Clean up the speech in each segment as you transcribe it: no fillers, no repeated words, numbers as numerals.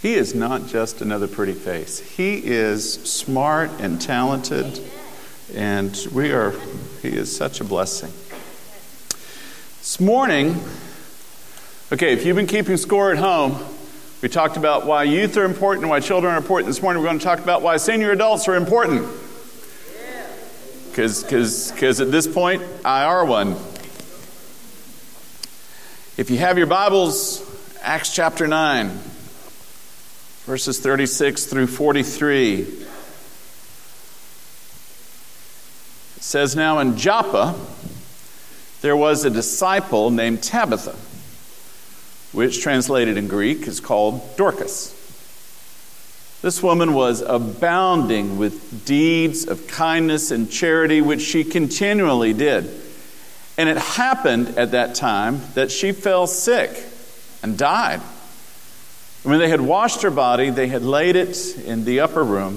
He is not just another pretty face. He is smart and talented, and he is such a blessing. This morning, okay, if you've been keeping score at home, we talked about why youth are important and why children are important. This morning we're going to talk about why senior adults are important. Because at this point, I are one. If you have your Bibles, Acts chapter 9, verses 36 through 43. It says, "Now in Joppa there was a disciple named Tabitha, which translated in Greek is called Dorcas. This woman was abounding with deeds of kindness and charity, which she continually did. And it happened at that time that she fell sick and died. And when they had washed her body, they had laid it in the upper room.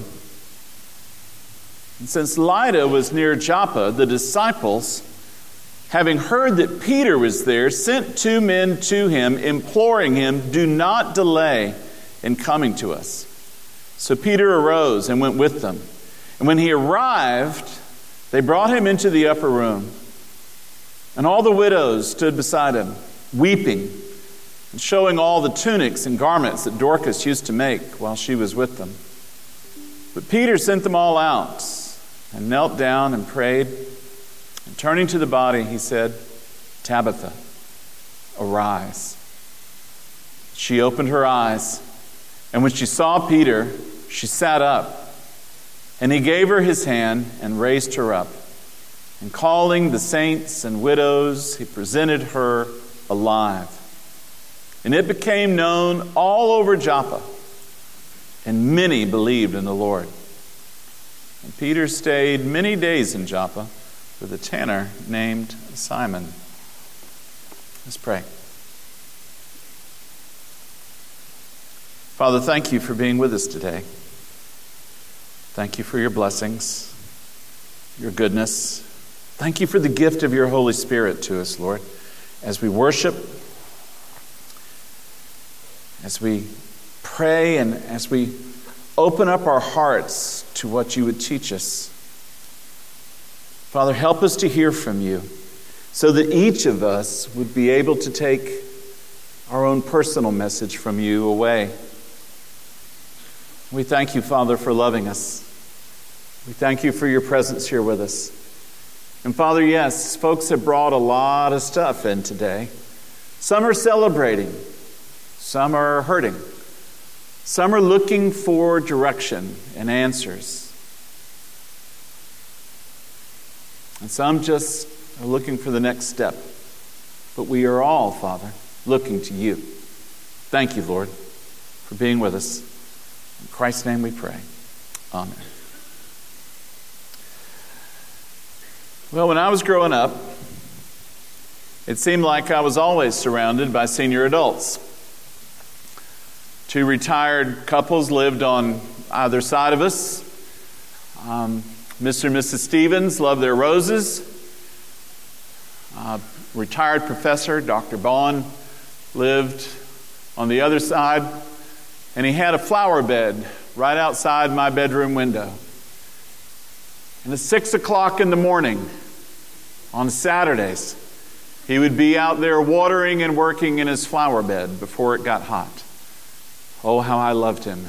And since Lydda was near Joppa, the disciples, having heard that Peter was there, sent 2 men to him, imploring him, 'Do not delay in coming to us.' So Peter arose and went with them. And when he arrived, they brought him into the upper room. And all the widows stood beside him, weeping, and showing all the tunics and garments that Dorcas used to make while she was with them. But Peter sent them all out and knelt down and prayed. And turning to the body, he said, 'Tabitha, arise.' She opened her eyes, and when she saw Peter, she sat up. And he gave her his hand and raised her up. And calling the saints and widows, he presented her alive. And it became known all over Joppa, and many believed in the Lord. And Peter stayed many days in Joppa with a tanner named Simon." Let's pray. Father, thank you for being with us today. Thank you for your blessings, your goodness. Thank you for the gift of your Holy Spirit to us, Lord, as we worship, as we pray, and as we open up our hearts to what you would teach us. Father, help us to hear from you so that each of us would be able to take our own personal message from you away. We thank you, Father, for loving us. We thank you for your presence here with us. And Father, yes, folks have brought a lot of stuff in today. Some are celebrating. Some are hurting. Some are looking for direction and answers. And some just are looking for the next step. But we are all, Father, looking to you. Thank you, Lord, for being with us. In Christ's name we pray. Amen. Well, when I was growing up, it seemed like I was always surrounded by senior adults. 2 retired couples lived on either side of us. Mr. and Mrs. Stevens loved their roses. Retired professor, Dr. Bond, lived on the other side. And he had a flower bed right outside my bedroom window. And at 6 o'clock in the morning on Saturdays, he would be out there watering and working in his flower bed before it got hot. Oh, how I loved him.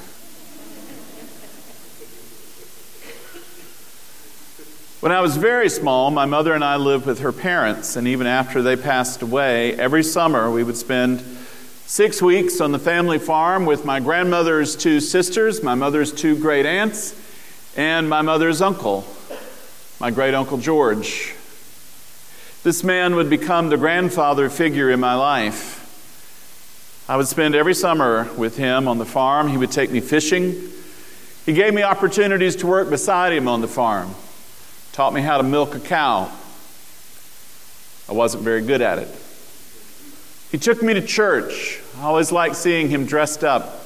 When I was very small, my mother and I lived with her parents, and even after they passed away, every summer we would spend 6 weeks on the family farm with my grandmother's 2 sisters, my mother's 2 great aunts, and my mother's uncle, my great uncle George. This man would become the grandfather figure in my life. I would spend every summer with him on the farm. He would take me fishing. He gave me opportunities to work beside him on the farm. Taught me how to milk a cow. I wasn't very good at it. He took me to church. I always liked seeing him dressed up.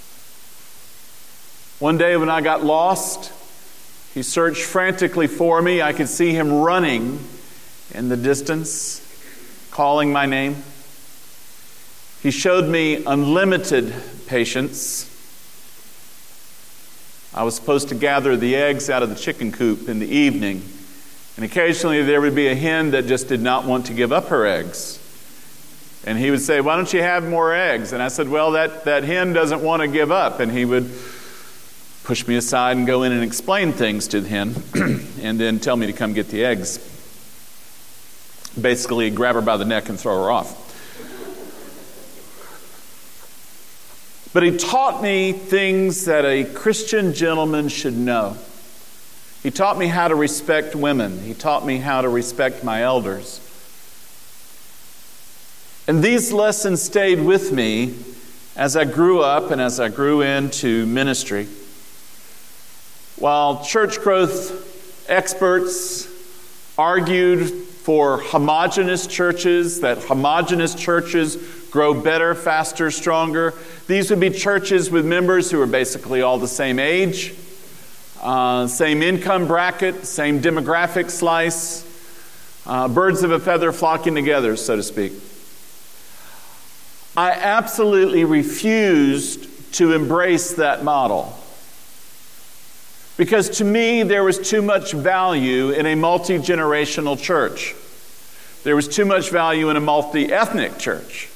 One day when I got lost, he searched frantically for me. I could see him running in the distance, calling my name. He showed me unlimited patience. I was supposed to gather the eggs out of the chicken coop in the evening. And occasionally there would be a hen that just did not want to give up her eggs. And he would say, why don't you have more eggs? And I said, well, that hen doesn't want to give up. And he would push me aside and go in and explain things to the hen and then tell me to come get the eggs. Basically, grab her by the neck and throw her off. But he taught me things that a Christian gentleman should know. He taught me how to respect women. He taught me how to respect my elders. And these lessons stayed with me as I grew up and as I grew into ministry. While church growth experts argued for homogeneous churches, that homogeneous churches grow better, faster, stronger. These would be churches with members who are basically all the same age, same income bracket, same demographic slice, birds of a feather flocking together, so to speak. I absolutely refused to embrace that model. Because to me, there was too much value in a multi-generational church. There was too much value in a multi-ethnic church.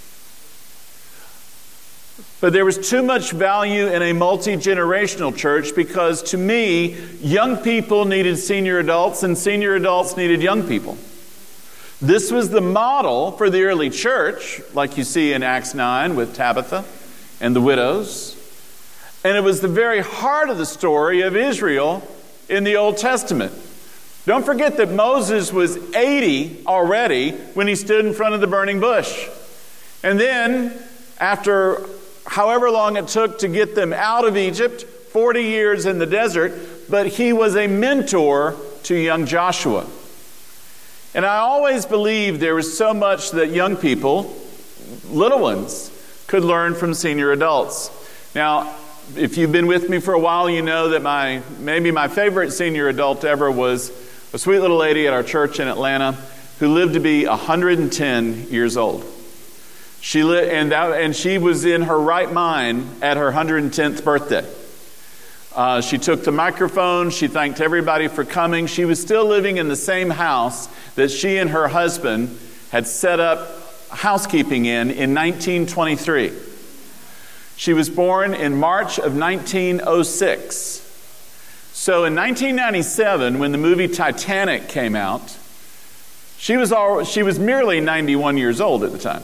But there was too much value in a multi-generational church because to me, young people needed senior adults and senior adults needed young people. This was the model for the early church, like you see in Acts 9 with Tabitha and the widows. And it was the very heart of the story of Israel in the Old Testament. Don't forget that Moses was 80 already when he stood in front of the burning bush. And then, after however long it took to get them out of Egypt, 40 years in the desert, but he was a mentor to young Joshua. And I always believed there was so much that young people, little ones, could learn from senior adults. Now, if you've been with me for a while, you know that maybe my favorite senior adult ever was a sweet little lady at our church in Atlanta who lived to be 110 years old. She was in her right mind at her 110th birthday. She took the microphone. She thanked everybody for coming. She was still living in the same house that she and her husband had set up housekeeping in 1923. She was born in March of 1906. So in 1997, when the movie Titanic came out, she was merely 91 years old at the time.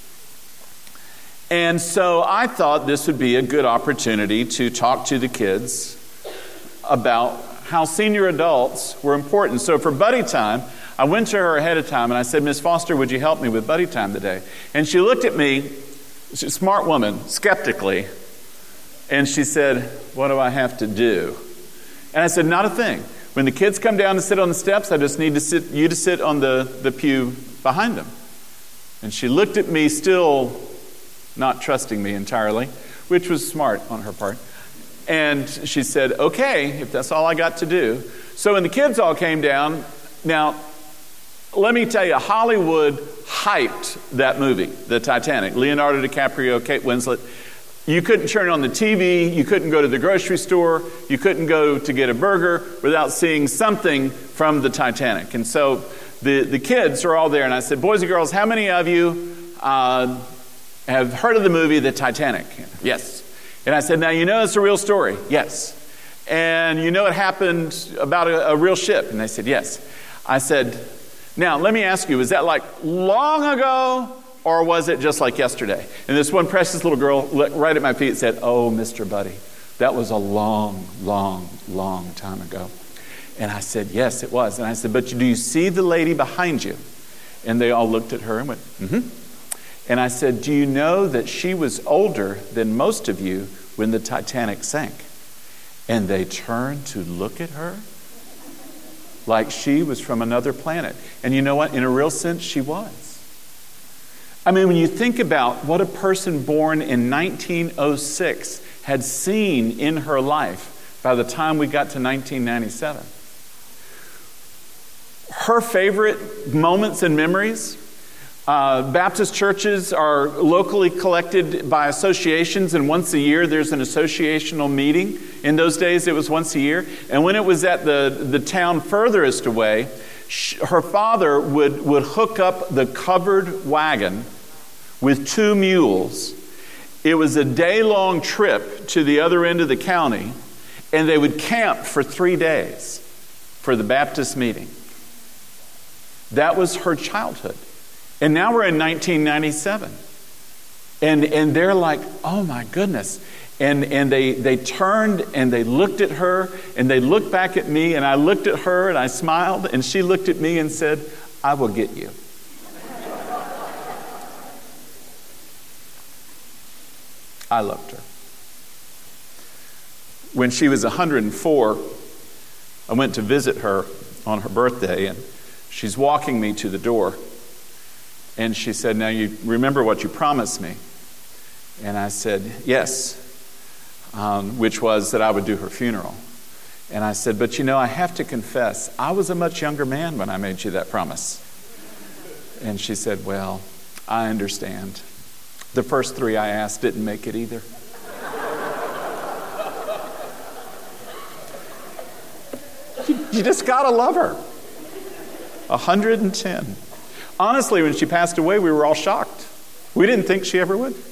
And so I thought this would be a good opportunity to talk to the kids about how senior adults were important. So for buddy time, I went to her ahead of time and I said, Miss Foster, would you help me with buddy time today? And she looked at me, she's a smart woman, skeptically, and she said, what do I have to do? And I said, not a thing. When the kids come down to sit on the steps, I just need you to sit on the pew behind them. And she looked at me, still not trusting me entirely, which was smart on her part. And she said, okay, if that's all I got to do. So when the kids all came down, now, let me tell you, Hollywood hyped that movie, the Titanic. Leonardo DiCaprio, Kate Winslet. You couldn't turn on the TV, you couldn't go to the grocery store, you couldn't go to get a burger without seeing something from the Titanic. And so the kids are all there, and I said, boys and girls, how many of you have heard of the movie The Titanic? Yes. And I said, now you know it's a real story? Yes. And you know it happened about a real ship? And they said, yes. I said, now let me ask you, was that like long ago or was it just like yesterday? And this one precious little girl looked right at my feet and said, oh, Mr. Buddy, that was a long, long, long time ago. And I said, yes, it was. And I said, but do you see the lady behind you? And they all looked at her and went, mm-hmm. And I said, do you know that she was older than most of you when the Titanic sank? And they turned to look at her like she was from another planet. And you know what? In a real sense, she was. I mean, when you think about what a person born in 1906 had seen in her life by the time we got to 1997. Her favorite moments and memories Baptist churches are locally collected by associations, and once a year there's an associational meeting. In those days it was once a year. And when it was at the town furthest away, her father would hook up the covered wagon with 2 mules. It was a day-long trip to the other end of the county, and they would camp for 3 days for the Baptist meeting. That was her childhood. And now we're in 1997. And they're like, oh my goodness. And they turned and they looked at her and they looked back at me, and I looked at her and I smiled, and she looked at me and said, I will get you. I loved her. When she was 104, I went to visit her on her birthday, and she's walking me to the door. And she said, now you remember what you promised me? And I said, yes, which was that I would do her funeral. And I said, but I have to confess, I was a much younger man when I made you that promise. And she said, well, I understand. The first 3 I asked didn't make it either. You just got to love her. 110. Honestly, when she passed away, we were all shocked. We didn't think she ever would.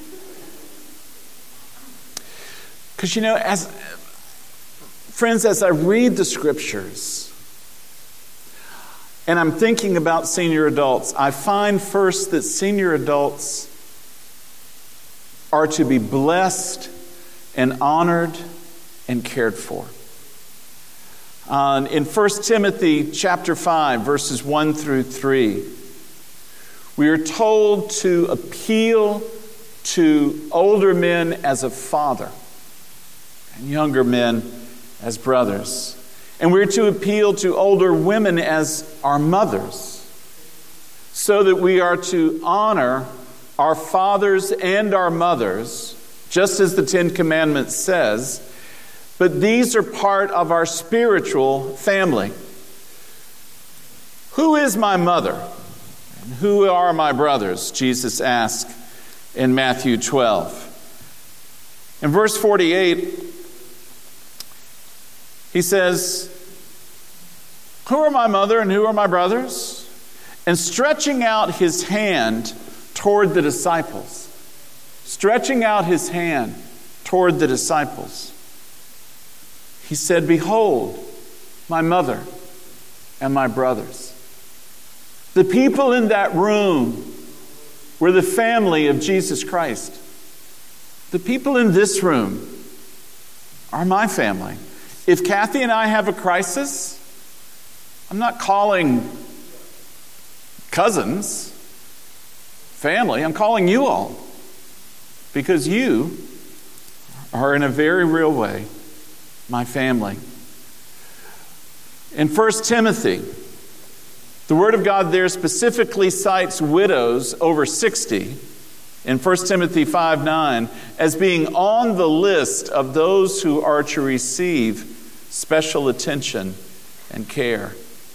Because, as friends, as I read the scriptures and I'm thinking about senior adults, I find first that senior adults are to be blessed and honored and cared for. In 1 Timothy chapter 5, verses 1 through 3, we are told to appeal to older men as a father and younger men as brothers. And we're to appeal to older women as our mothers, so that we are to honor our fathers and our mothers, just as the 10 Commandments says. But these are part of our spiritual family. Who is my mother? And who are my brothers? Jesus asked in Matthew 12. In verse 48, he says, who are my mother and who are my brothers? And stretching out his hand toward the disciples. Stretching out his hand toward the disciples. He said, behold, my mother and my brothers. The people in that room were the family of Jesus Christ. The people in this room are my family. If Kathy and I have a crisis, I'm not calling cousins family. I'm calling you all, because you are in a very real way my family. In 1 Timothy, the Word of God there specifically cites widows over 60 in 1 Timothy 5:9 as being on the list of those who are to receive special attention and care.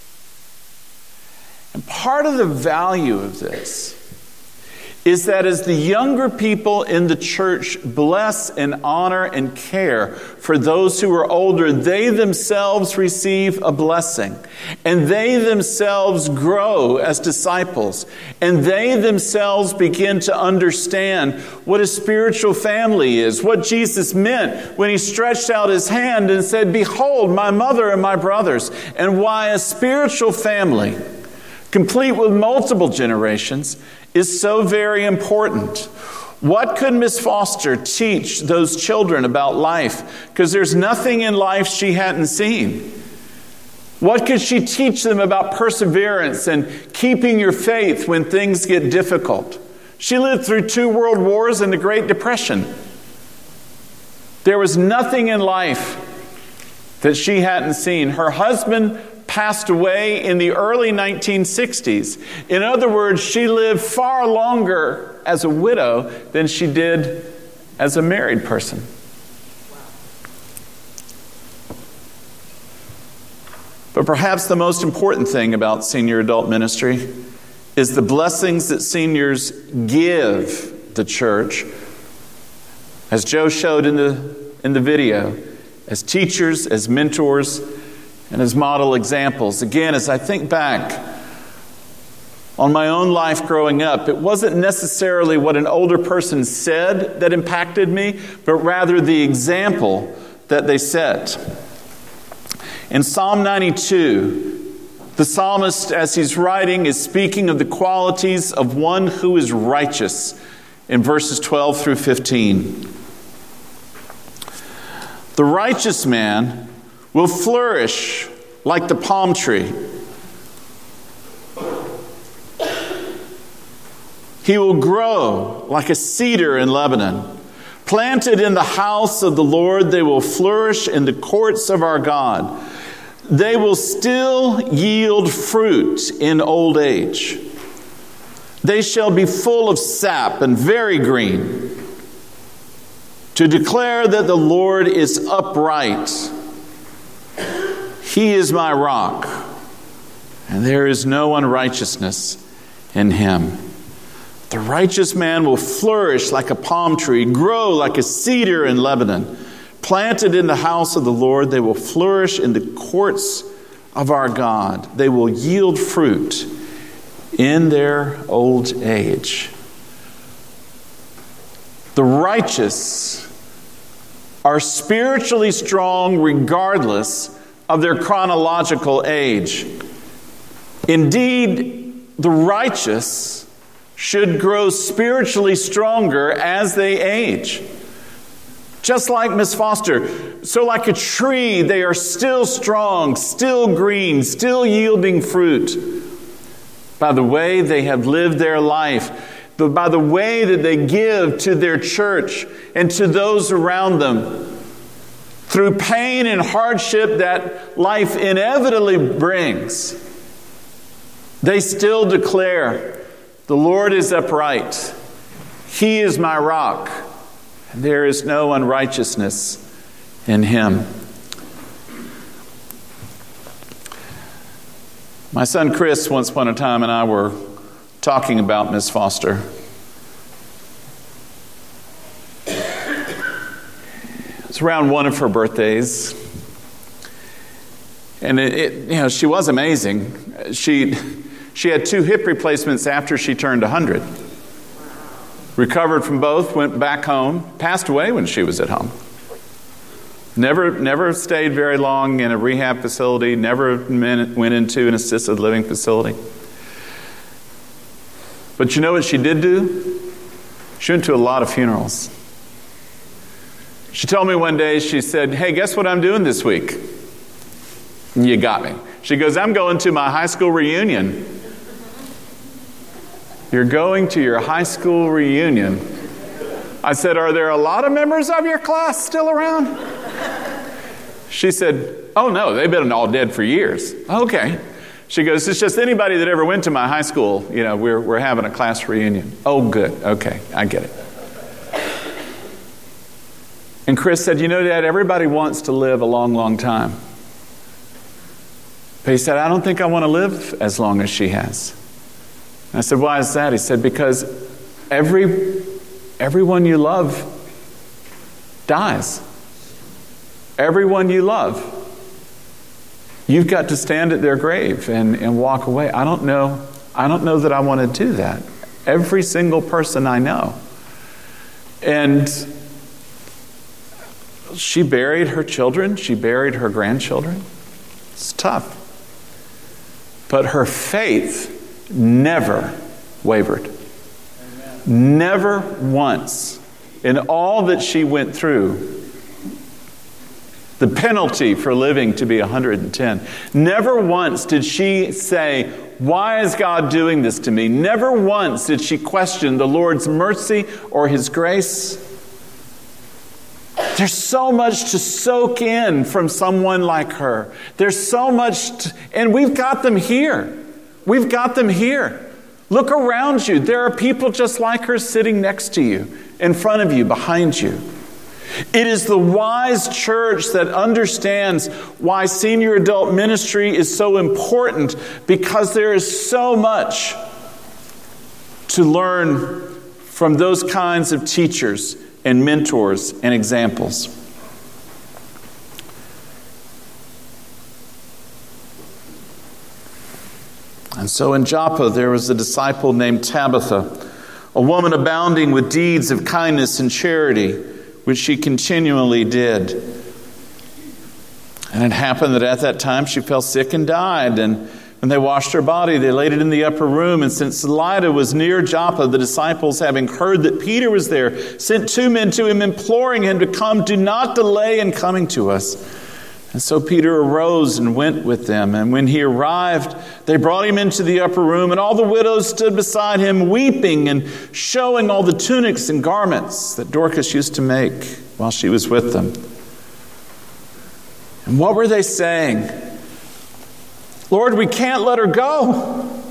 And part of the value of this is that as the younger people in the church bless and honor and care for those who are older, they themselves receive a blessing. And they themselves grow as disciples. And they themselves begin to understand what a spiritual family is, what Jesus meant when he stretched out his hand and said, behold, my mother and my brothers, and why a spiritual family, complete with multiple generations, is so very important. What could Miss Foster teach those children about life? Because there's nothing in life she hadn't seen. What could she teach them about perseverance and keeping your faith when things get difficult? She lived through 2 world wars and the Great Depression. There was nothing in life that she hadn't seen. Her husband passed away in the early 1960s. In other words, she lived far longer as a widow than she did as a married person. But perhaps the most important thing about senior adult ministry is the blessings that seniors give the church, as Joe showed in the video, as teachers, as mentors, and as model examples. Again, as I think back on my own life growing up, it wasn't necessarily what an older person said that impacted me, but rather the example that they set. In Psalm 92, the psalmist, as he's writing, is speaking of the qualities of one who is righteous in verses 12 through 15. The righteous man will flourish like the palm tree. He will grow like a cedar in Lebanon. Planted in the house of the Lord, they will flourish in the courts of our God. They will still yield fruit in old age. They shall be full of sap and very green, to declare that the Lord is upright. He is my rock, and there is no unrighteousness in him. The righteous man will flourish like a palm tree, grow like a cedar in Lebanon. Planted in the house of the Lord, they will flourish in the courts of our God. They will yield fruit in their old age. The righteous are spiritually strong regardless of their chronological age. Indeed, the righteous should grow spiritually stronger as they age. Just like Miss Foster, so like a tree, they are still strong, still green, still yielding fruit by the way they have lived their life, by the way that they give to their church and to those around them. Through pain and hardship that life inevitably brings, they still declare, the Lord is upright. He is my rock, and there is no unrighteousness in him. My son Chris, once upon a time, and I were talking about Miss Foster. It was around one of her birthdays, and she was amazing. She had 2 hip replacements after she turned 100. Recovered from both, went back home, passed away when she was at home. Never stayed very long in a rehab facility, never went into an assisted living facility. But you know what she did do? She went to a lot of funerals. She told me one day, she said, hey, guess what I'm doing this week? You got me. She goes, I'm going to my high school reunion. You're going to your high school reunion. I said, are there a lot of members of your class still around? She said, oh no, they've been all dead for years. Okay. She goes, it's just anybody that ever went to my high school, we're having a class reunion. Oh good, okay, I get it. And Chris said, Dad, everybody wants to live a long, long time. But he said, I don't think I want to live as long as she has. I said, why is that? He said, because everyone you love dies. Everyone you love. You've got to stand at their grave and walk away. I don't know that I want to do that. Every single person I know. And she buried her children. She buried her grandchildren. It's tough. But her faith never wavered. Amen. Never once in all that she went through, the penalty for living to be 110, never once did she say, why is God doing this to me? Never once did she question the Lord's mercy or his grace. There's so much to soak in from someone like her. There's so much, and we've got them here. We've got them here. Look around you. There are people just like her sitting next to you, in front of you, behind you. It is the wise church that understands why senior adult ministry is so important, because there is so much to learn from those kinds of teachers and mentors and examples. And so in Joppa there was a disciple named Tabitha, a woman abounding with deeds of kindness and charity, which she continually did. And it happened that at that time she fell sick and died. And when they washed her body, they laid it in the upper room. And since Lydda was near Joppa, the disciples, having heard that Peter was there, sent 2 men to him, imploring him to come. Do not delay in coming to us. And so Peter arose and went with them. And when he arrived, they brought him into the upper room. And all the widows stood beside him, weeping and showing all the tunics and garments that Dorcas used to make while she was with them. And what were they saying? Lord, we can't let her go.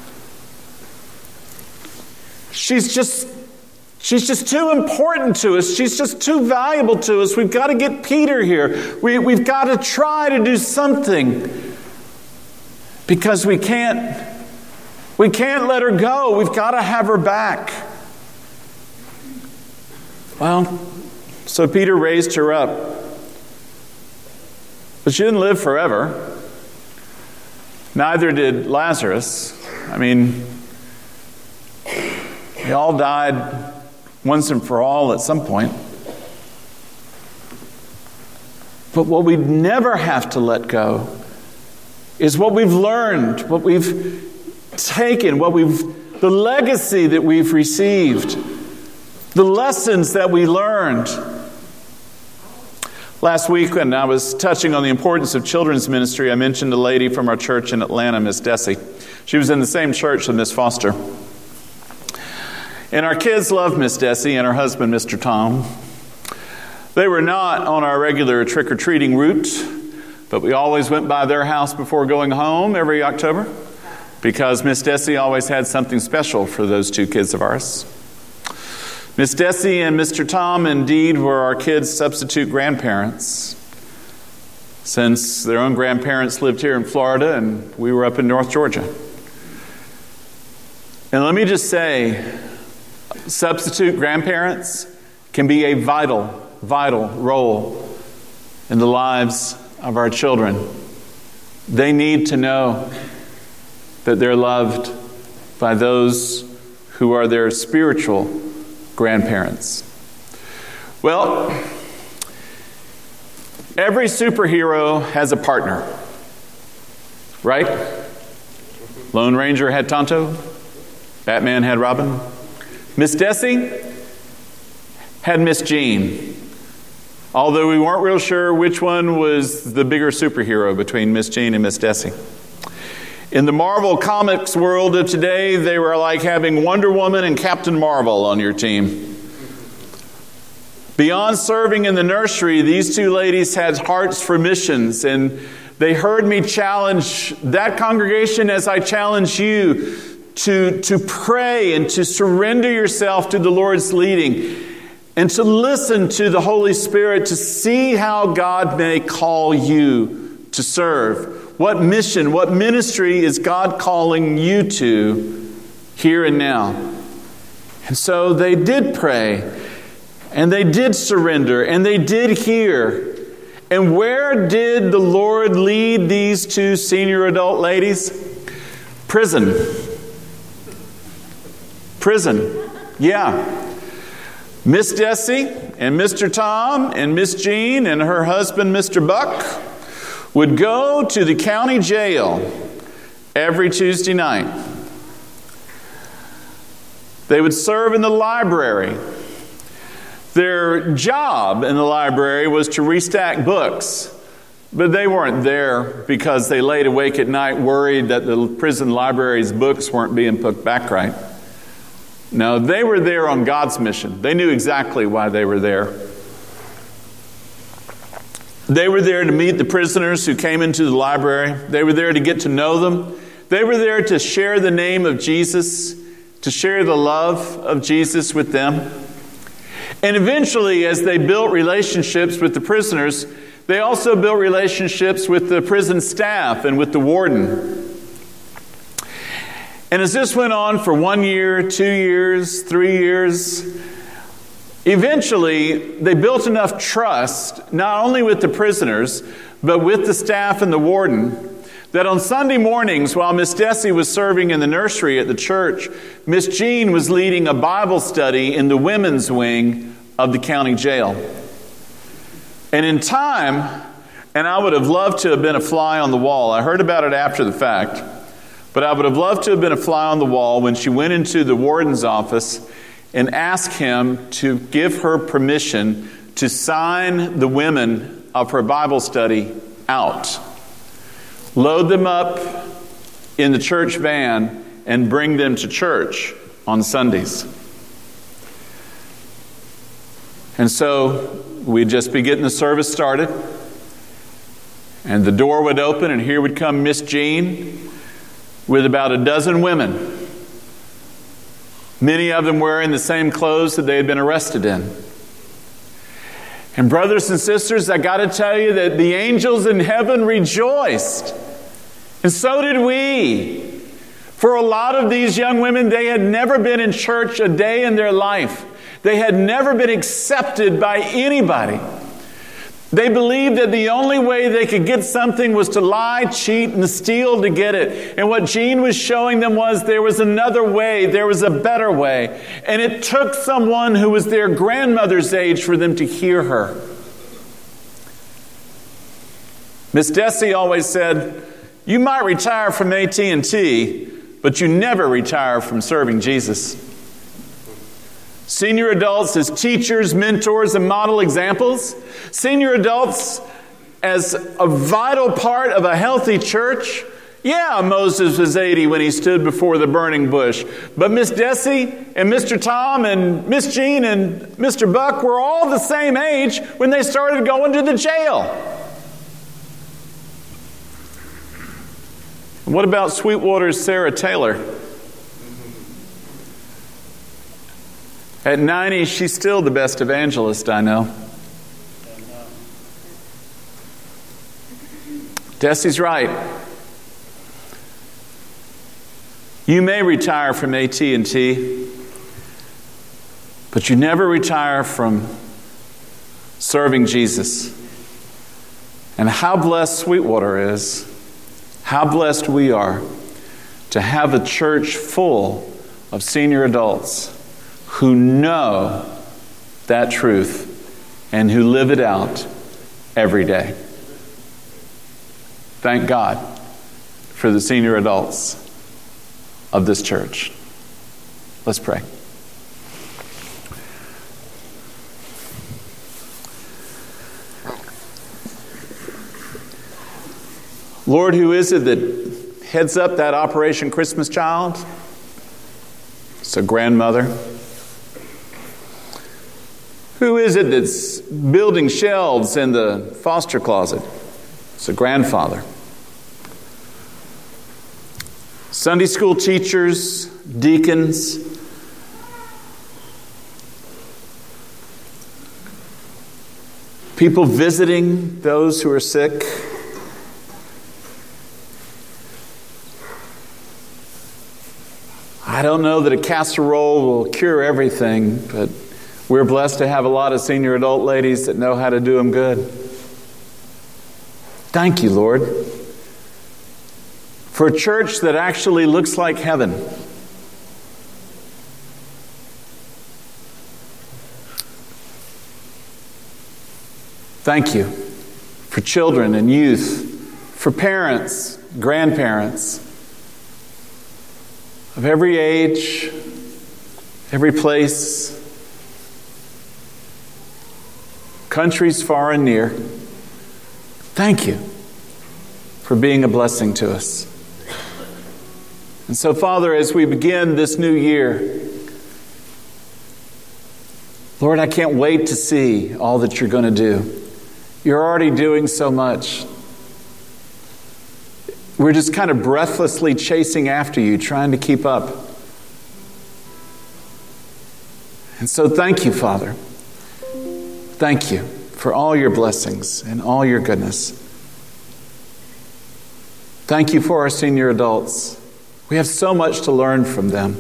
She's just too important to us. She's just too valuable to us. We've got to get Peter here. We've got to try to do something. Because we can't let her go. We've got to have her back. Well, so Peter raised her up. But she didn't live forever. Neither did Lazarus. I mean, they all died once and for all at some point. But what we never have to let go is what we've learned, what we've taken, the legacy that we've received, the lessons that we learned. Last week, when I was touching on the importance of children's ministry, I mentioned a lady from our church in Atlanta, Miss Desi. She was in the same church as Miss Foster. And our kids loved Miss Desi and her husband, Mr. Tom. They were not on our regular trick-or-treating route, but we always went by their house before going home every October because Miss Desi always had something special for those 2 kids of ours. Miss Desi and Mr. Tom indeed were our kids' substitute grandparents, since their own grandparents lived here in Florida and we were up in North Georgia. And let me just say, substitute grandparents can be a vital role in the lives of our children. They need to know that they're loved by those who are their spiritual grandparents. Well, every superhero has a partner, right? Lone Ranger had Tonto. Batman had Robin. Miss Desi had Miss Jean. Although we weren't real sure which one was the bigger superhero between Miss Jean and Miss Desi. In the Marvel Comics world of today, they were like having Wonder Woman and Captain Marvel on your team. Beyond serving in the nursery, these 2 ladies had hearts for missions, and they heard me challenge that congregation as I challenge you to pray and to surrender yourself to the Lord's leading and to listen to the Holy Spirit to see how God may call you to serve. What mission, what ministry is God calling you to here and now? And so they did pray, and they did surrender, and they did hear. And where did the Lord lead these 2 senior adult ladies? Prison. Yeah. Miss Desi and Mr. Tom and Miss Jean and her husband, Mr. Buck, would go to the county jail every Tuesday night. They would serve in the library. Their job in the library was to restack books, but they weren't there because they laid awake at night worried that the prison library's books weren't being put back right. No, they were there on God's mission. They knew exactly why they were there. They were there to meet the prisoners who came into the library. They were there to get to know them. They were there to share the name of Jesus, to share the love of Jesus with them. And eventually, as they built relationships with the prisoners, they also built relationships with the prison staff and with the warden. And as this went on for 1 year, 2 years, 3 years, eventually they built enough trust, not only with the prisoners, but with the staff and the warden, that on Sunday mornings, while Miss Desi was serving in the nursery at the church, Miss Jean was leading a Bible study in the women's wing of the county jail. And in time, and I would have loved to have been a fly on the wall. I heard about it after the fact, but I would have loved to have been a fly on the wall when she went into the warden's office and asked him to give her permission to sign the women of her Bible study out. Load them up in the church van and bring them to church on Sundays. And so we'd just be getting the service started, and the door would open, and here would come Miss Jean with about a dozen women, many of them wearing the same clothes that they had been arrested in. And brothers and sisters, I got to tell you that the angels in heaven rejoiced. And so did we. For a lot of these young women, they had never been in church a day in their life. They had never been accepted by anybody. They believed that the only way they could get something was to lie, cheat, and steal to get it. And what Jean was showing them was there was another way, there was a better way. And it took someone who was their grandmother's age for them to hear her. Miss Desi always said, "You might retire from AT&T, but you never retire from serving Jesus." Senior adults as teachers, mentors, and model examples. Senior adults as a vital part of a healthy church. Yeah, Moses was 80 when he stood before the burning bush. But Miss Desi and Mr. Tom and Miss Jean and Mr. Buck were all the same age when they started going to the jail. What about Sweetwater's Sarah Taylor? At 90, she's still the best evangelist I know. Desi's right. You may retire from AT&T, but you never retire from serving Jesus. And how blessed Sweetwater is, how blessed we are to have a church full of senior adults who know that truth and who live it out every day. Thank God for the senior adults of this church. Let's pray. Lord, who is it that heads up that Operation Christmas Child? It's a grandmother. Who is it that's building shelves in the foster closet? It's a grandfather. Sunday school teachers, deacons, people visiting those who are sick. I don't know that a casserole will cure everything, but we're blessed to have a lot of senior adult ladies that know how to do them good. Thank you, Lord, for a church that actually looks like heaven. Thank you for children and youth, for parents, grandparents of every age, every place, countries far and near. Thank you for being a blessing to us. And so, Father, as we begin this new year, Lord, I can't wait to see all that you're going to do. You're already doing so much. We're just kind of breathlessly chasing after you, trying to keep up. And so thank you, Father. Thank you for all your blessings and all your goodness. Thank you for our senior adults. We have so much to learn from them.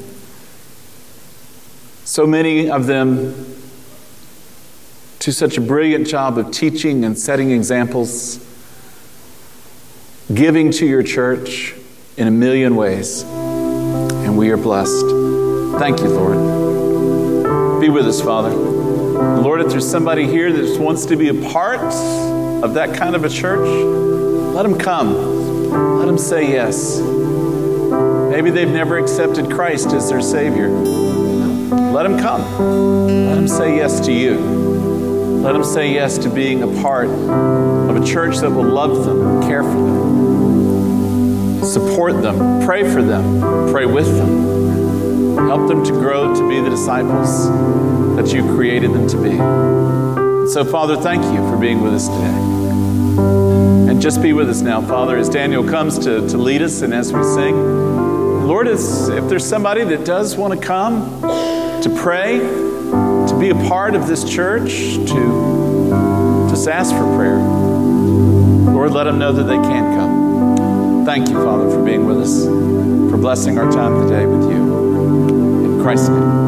So many of them do such a brilliant job of teaching and setting examples, giving to your church in a million ways. And we are blessed. Thank you, Lord. Be with us, Father. Lord, if there's somebody here that just wants to be a part of that kind of a church, let them come. Let them say yes. Maybe they've never accepted Christ as their Savior. Let them come. Let them say yes to you. Let them say yes to being a part of a church that will love them, care for them, support them, pray for them, pray with them. Help them to grow to be the disciples that you created them to be. So, Father, thank you for being with us today. And just be with us now, Father, as Daniel comes to lead us and as we sing. Lord, if there's somebody that does want to come to pray, to be a part of this church, to just ask for prayer, Lord, let them know that they can come. Thank you, Father, for being with us, for blessing our time today with you. In Christ's name.